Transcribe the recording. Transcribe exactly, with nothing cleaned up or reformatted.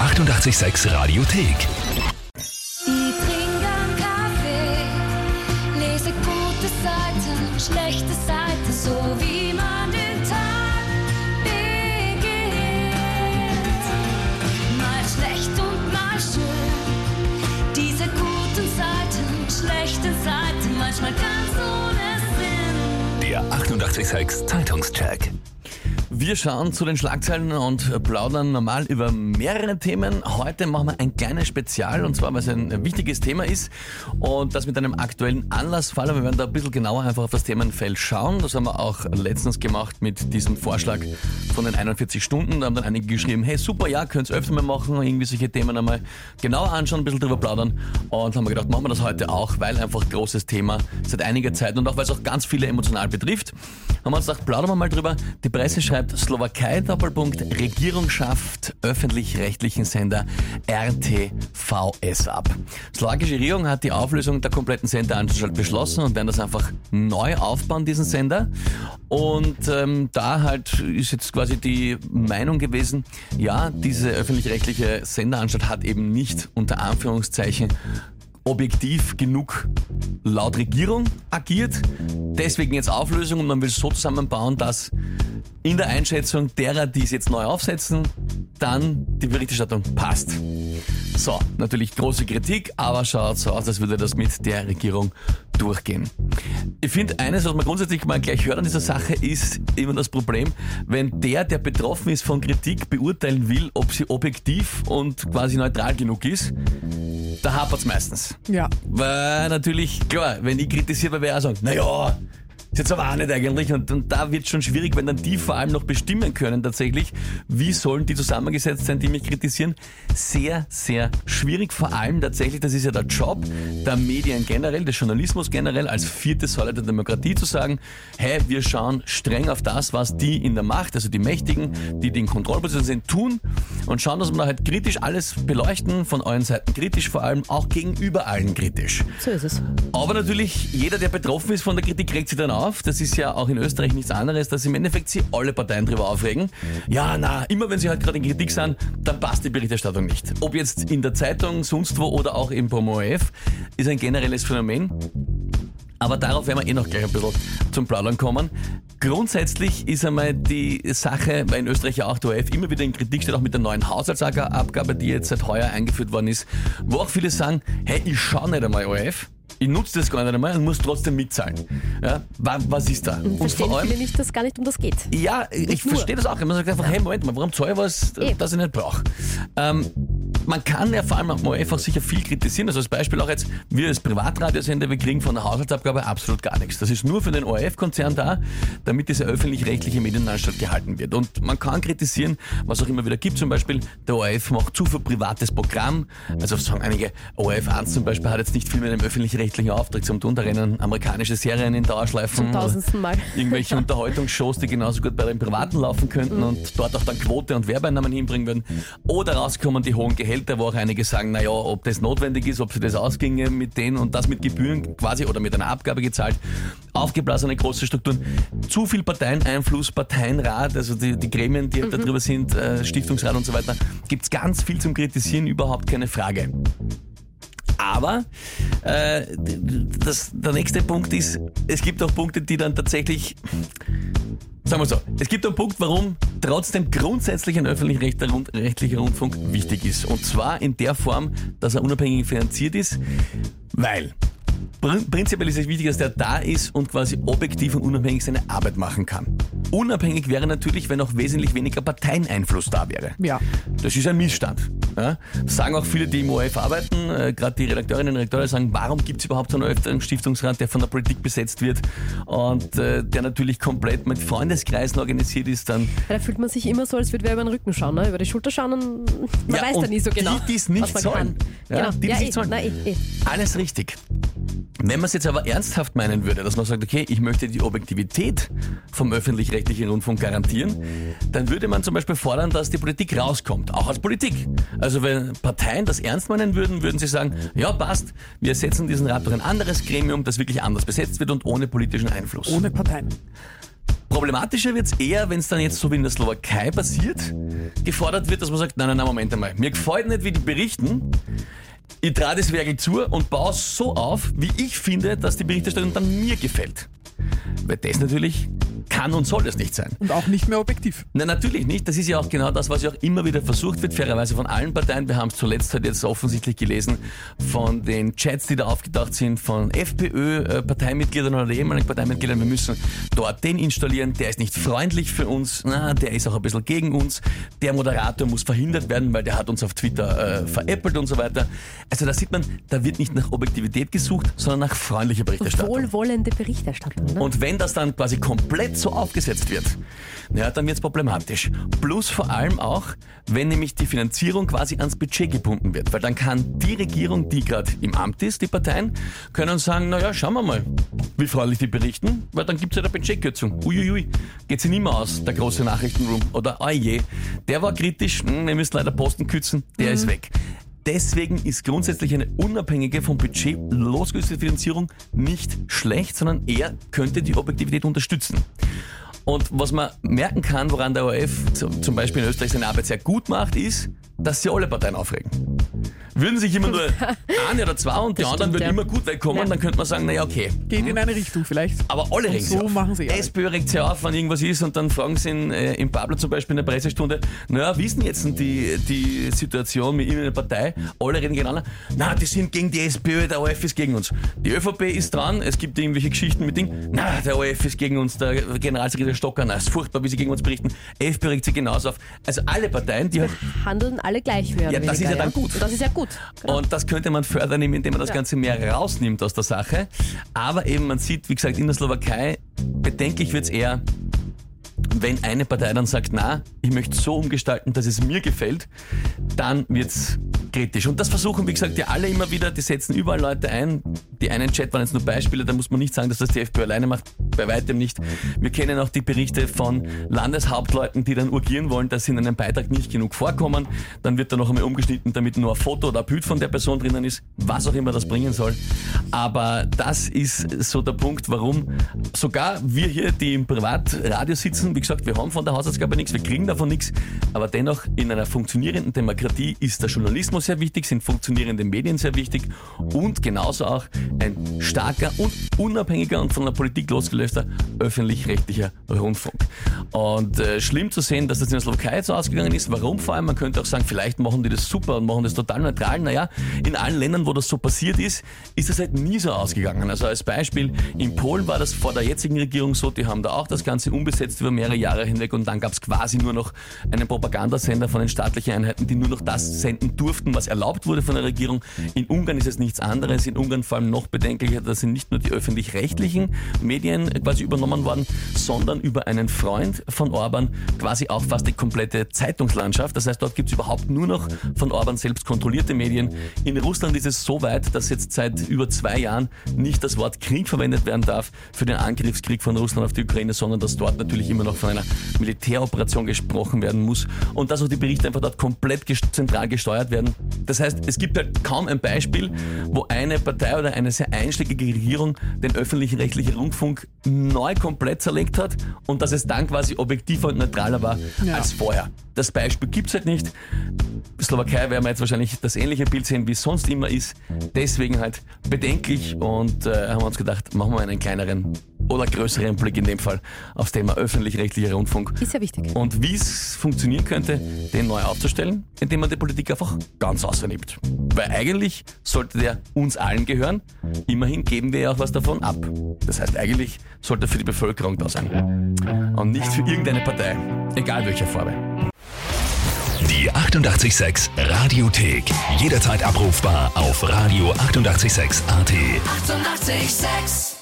achtundachtzig Komma sechs Radiothek. Ich trinke einen Kaffee, lese gute Seiten, schlechte Seiten, so wie man den Tag beginnt. Mal schlecht und mal schön, diese guten Seiten, schlechte Seiten, manchmal ganz ohne Sinn. Der achtundachtzig Komma sechs Zeitungscheck. Wir schauen zu den Schlagzeilen und plaudern normal über mehrere Themen. Heute machen wir ein kleines Spezial, und zwar, weil es ein wichtiges Thema ist und das mit einem aktuellen Anlassfall. Aber wir werden da ein bisschen genauer einfach auf das Themenfeld schauen. Das haben wir auch letztens gemacht mit diesem Vorschlag von den einundvierzig Stunden. Da haben dann einige geschrieben, hey super, ja, könnt ihr öfter mal machen, irgendwie solche Themen einmal genauer anschauen, ein bisschen drüber plaudern. Und haben wir gedacht, machen wir das heute auch, weil einfach ein großes Thema seit einiger Zeit und auch weil es auch ganz viele emotional betrifft. Haben wir uns gedacht, plaudern wir mal drüber. Die Presse schreibt, Slowakei, Doppelpunkt, Regierung schafft öffentlich-rechtlichen Sender R T V S ab. Slowakische Regierung hat die Auflösung der kompletten Sendeanstalt beschlossen und werden das einfach neu aufbauen, diesen Sender. Und ähm, da halt ist jetzt quasi die Meinung gewesen, ja, diese öffentlich-rechtliche Sendeanstalt hat eben nicht unter Anführungszeichen objektiv genug laut Regierung agiert. Deswegen jetzt Auflösung und man will es so zusammenbauen, dass in der Einschätzung derer, die es jetzt neu aufsetzen, dann die Berichterstattung passt. So, natürlich große Kritik, aber schaut so aus, als würde das mit der Regierung durchgehen. Ich finde, eines, was man grundsätzlich mal gleich hört an dieser Sache, ist immer das Problem, wenn der, der betroffen ist von Kritik, beurteilen will, ob sie objektiv und quasi neutral genug ist, da hapert's meistens. Ja. Weil natürlich, klar, wenn ich kritisiert werde, wäre ich auch sagen, naja, ist jetzt aber auch nicht eigentlich. Und, und da wird es schon schwierig, wenn dann die vor allem noch bestimmen können tatsächlich, wie sollen die zusammengesetzt sein, die mich kritisieren. Sehr, sehr schwierig. Vor allem tatsächlich, das ist ja der Job der Medien generell, des Journalismus generell, als vierte Säule der Demokratie zu sagen, hey, wir schauen streng auf das, was die in der Macht, also die Mächtigen, die, die in Kontrollpositionen sind, tun und schauen, dass wir da halt kritisch alles beleuchten, von euren Seiten kritisch, vor allem auch gegenüber allen kritisch. So ist es. Aber natürlich, jeder, der betroffen ist von der Kritik, regt sich dann auf. Das ist ja auch in Österreich nichts anderes, dass im Endeffekt sich alle Parteien drüber aufregen. Ja, na, immer wenn sie halt gerade in Kritik sind, dann passt die Berichterstattung nicht. Ob jetzt in der Zeitung, sonst wo oder auch im O R F, ist ein generelles Phänomen. Aber darauf werden wir eh noch gleich ein bisschen zum Plaudern kommen. Grundsätzlich ist einmal die Sache, weil in Österreich ja auch der O R F immer wieder in Kritik steht, auch mit der neuen Haushaltsabgabe, die jetzt seit heuer eingeführt worden ist, wo auch viele sagen, hey, ich schaue nicht einmal O R F, ich nutze das gar nicht einmal und muss trotzdem mitzahlen. Ja, was ist da? Und verstehen vor allem, viele nicht, dass gar nicht um das geht. Ja, ich nicht verstehe das auch. Man sagt einfach, hey, Moment mal, warum zahle ich was, Eben. das ich nicht brauche? Ähm, man kann ja vor allem auch mal einfach sicher viel kritisieren. Also als Beispiel auch jetzt, wir als Privatradiosender, wir kriegen von der Haushaltsabgabe absolut gar nichts. Das ist nur für den O R F-Konzern da, damit diese öffentlich-rechtliche Medienanstalt gehalten wird. Und man kann kritisieren, was auch immer wieder gibt. Zum Beispiel, der O R F macht zu viel privates Programm. Also sagen einige, O R F eins zum Beispiel hat jetzt nicht viel mit dem öffentlich-rechtlichen Auftrag zum tun. Da rennen amerikanische Serien in Dauerschleifen. Zum tausendsten Mal. Irgendwelche Unterhaltungsshows, die genauso gut bei den Privaten laufen könnten mhm. und dort auch dann Quote und Werbeeinnahmen hinbringen würden. Oder rauskommen die hohen Gehälter, wo auch einige sagen, naja, ob das notwendig ist, ob sie das ausginge mit denen und das mit Gebühren quasi oder mit einer Abgabe gezahlt. Aufgeblasene große Strukturen. Zu viel Parteieneinfluss, Parteienrat, also die, die Gremien, die mhm. da drüber sind, äh, Stiftungsrat und so weiter. Gibt's ganz viel zum Kritisieren, überhaupt keine Frage. Aber äh, das, der nächste Punkt ist, es gibt auch Punkte, die dann tatsächlich, sagen wir so, es gibt einen Punkt, warum trotzdem grundsätzlich ein öffentlich-rechtlicher Rundfunk wichtig ist. Und zwar in der Form, dass er unabhängig finanziert ist, weil prinzipiell ist es wichtig, dass der da ist und quasi objektiv und unabhängig seine Arbeit machen kann. Unabhängig wäre natürlich, wenn auch wesentlich weniger Parteieneinfluss da wäre. Ja. Das ist ein Missstand. Ja? Das sagen auch viele, die im O R F arbeiten, äh, gerade die Redakteurinnen und Redakteure sagen, warum gibt es überhaupt so einen Öffentlichkeitsstiftungsrat, der von der Politik besetzt wird und äh, der natürlich komplett mit Freundeskreisen organisiert ist. Dann ja, da fühlt man sich immer so, als würde wer über den Rücken schauen, ne? Über die Schulter schauen und man ja, weiß da nie so genau, die, die es nicht was man sollen. kann. Ja, genau. die, die ja, es eh, nicht sollen. Na, eh, eh. Alles richtig. Wenn man es jetzt aber ernsthaft meinen würde, dass man sagt, okay, ich möchte die Objektivität vom öffentlich-rechtlichen Rundfunk garantieren, dann würde man zum Beispiel fordern, dass die Politik rauskommt, auch als Politik. Also wenn Parteien das ernst meinen würden, würden sie sagen, ja passt, wir setzen diesen Rat durch ein anderes Gremium, das wirklich anders besetzt wird und ohne politischen Einfluss. Ohne Parteien. Problematischer wird es eher, wenn es dann jetzt so wie in der Slowakei passiert, gefordert wird, dass man sagt, nein, nein, nein, Moment einmal, mir gefällt nicht, wie die berichten, ich trage das Werk zu und baue es so auf, wie ich finde, dass die Berichterstattung dann mir gefällt. Weil das natürlich kann und soll es nicht sein. Und auch nicht mehr objektiv. Nein, natürlich nicht. Das ist ja auch genau das, was ja auch immer wieder versucht wird, fairerweise von allen Parteien. Wir haben es zuletzt halt jetzt offensichtlich gelesen von den Chats, die da aufgetaucht sind, von FPÖ-Parteimitgliedern oder ehemaligen Parteimitgliedern. Wir müssen dort den installieren, der ist nicht freundlich für uns, na, der ist auch ein bisschen gegen uns, der Moderator muss verhindert werden, weil der hat uns auf Twitter äh, veräppelt und so weiter. Also da sieht man, da wird nicht nach Objektivität gesucht, sondern nach freundlicher Berichterstattung. Wohlwollende Berichterstattung. Ne? Und wenn das dann quasi komplett so aufgesetzt wird, ja, dann wird es problematisch. Plus vor allem auch, wenn nämlich die Finanzierung quasi ans Budget gebunden wird. Weil dann kann die Regierung, die gerade im Amt ist, die Parteien, können sagen, naja, schauen wir mal, wie freundlich die berichten, weil dann gibt es ja eine Budgetkürzung. Uiuiui, geht sie nicht mehr aus, der große Nachrichtenroom. Oder oje, der war kritisch, hm, wir müssen leider Posten kürzen, der mhm. ist weg. Deswegen ist grundsätzlich eine unabhängige, vom Budget losgelöste Finanzierung nicht schlecht, sondern eher könnte die Objektivität unterstützen. Und was man merken kann, woran der O R F zum Beispiel in Österreich seine Arbeit sehr gut macht, ist, dass sie alle Parteien aufregen. Würden sich immer nur eine oder zwei und die das anderen stimmt, würden ja. immer gut wegkommen, Ja. dann könnte man sagen, naja, okay. Gehen in eine Richtung vielleicht. Aber alle regen Und sich so auf. machen sie alle. SPÖ regt sich auf, wenn irgendwas ist und dann fragen sie in, äh, im Pablo zum Beispiel in der Pressestunde, naja, wie ist denn jetzt die, die Situation mit Ihnen in der Partei? Alle reden gegeneinander. Na, die sind gegen die SPÖ, der O R F ist gegen uns. Die ÖVP ist dran, es gibt irgendwelche Geschichten mit Dingen. Na, der O R F ist gegen uns, der Generalsekretär Stocker, na, ist furchtbar, wie sie gegen uns berichten. FPÖ regt sich genauso auf. Also alle Parteien, die halt... Handeln alle gleich mehr Ja, oder das weniger, ist ja dann gut. Und das ist ja gut. Genau. Und das könnte man fördern, indem man das Ja. Ganze mehr rausnimmt aus der Sache. Aber eben, man sieht, wie gesagt, in der Slowakei, bedenklich wird es eher, wenn eine Partei dann sagt, na, ich möchte so umgestalten, dass es mir gefällt, dann wird es kritisch. Und das versuchen, wie gesagt, ja alle immer wieder, die setzen überall Leute ein. Die einen Chat waren jetzt nur Beispiele, da muss man nicht sagen, dass das die FPÖ alleine macht, bei weitem nicht. Wir kennen auch die Berichte von Landeshauptleuten, die dann urgieren wollen, dass sie in einem Beitrag nicht genug vorkommen. Dann wird da noch einmal umgeschnitten, damit nur ein Foto oder ein Bild von der Person drinnen ist, was auch immer das bringen soll. Aber das ist so der Punkt, warum sogar wir hier, die im Privatradio sitzen, wie gesagt, wir haben von der Hausaufgabe nichts, wir kriegen davon nichts, aber dennoch in einer funktionierenden Demokratie ist der Journalismus sehr wichtig, sind funktionierende Medien sehr wichtig und genauso auch ein starker und unabhängiger und von der Politik losgelöster öffentlich-rechtlicher Rundfunk. Und äh, schlimm zu sehen, dass das in der Slowakei so ausgegangen ist. Warum vor allem? Man könnte auch sagen, vielleicht machen die das super und machen das total neutral. Naja, in allen Ländern, wo das so passiert ist, ist das halt nie so ausgegangen. Also als Beispiel, in Polen war das vor der jetzigen Regierung so, die haben da auch das Ganze umbesetzt über mehrere Jahre hinweg und dann gab es quasi nur noch einen Propagandasender von den staatlichen Einheiten, die nur noch das senden durften, was erlaubt wurde von der Regierung. In Ungarn ist es nichts anderes. In Ungarn vor allem noch bedenklicher, da sind nicht nur die öffentlich-rechtlichen Medien quasi übernommen worden, sondern über einen Freund von Orban quasi auch fast die komplette Zeitungslandschaft. Das heißt, dort gibt es überhaupt nur noch von Orban selbst kontrollierte Medien. In Russland ist es so weit, dass jetzt seit über zwei Jahren nicht das Wort Krieg verwendet werden darf für den Angriffskrieg von Russland auf die Ukraine, sondern dass dort natürlich immer noch von einer Militäroperation gesprochen werden muss und dass auch die Berichte einfach dort komplett gest- zentral gesteuert werden. Das heißt, es gibt halt kaum ein Beispiel, wo eine Partei oder eine sehr einschlägige Regierung den öffentlich-rechtlichen Rundfunk neu komplett zerlegt hat und dass es dann quasi objektiver und neutraler war Ja. als vorher. Das Beispiel gibt es halt nicht. Slowakei werden wir jetzt wahrscheinlich das ähnliche Bild sehen, wie es sonst immer ist. Deswegen halt bedenklich und äh, haben wir uns gedacht, machen wir einen kleineren oder größeren Blick in dem Fall aufs Thema öffentlich-rechtlicher Rundfunk. Ist ja wichtig. Und wie es funktionieren könnte, den neu aufzustellen, indem man die Politik einfach ganz außernimmt. Weil eigentlich sollte der uns allen gehören. Immerhin geben wir ja auch was davon ab. Das heißt, eigentlich sollte er für die Bevölkerung da sein. Und nicht für irgendeine Partei. Egal welcher Farbe. Die achtundachtzig Komma sechs Radiothek. Jederzeit abrufbar auf radio achtundachtzig Komma sechs Punkt a t. Eighty-eight point six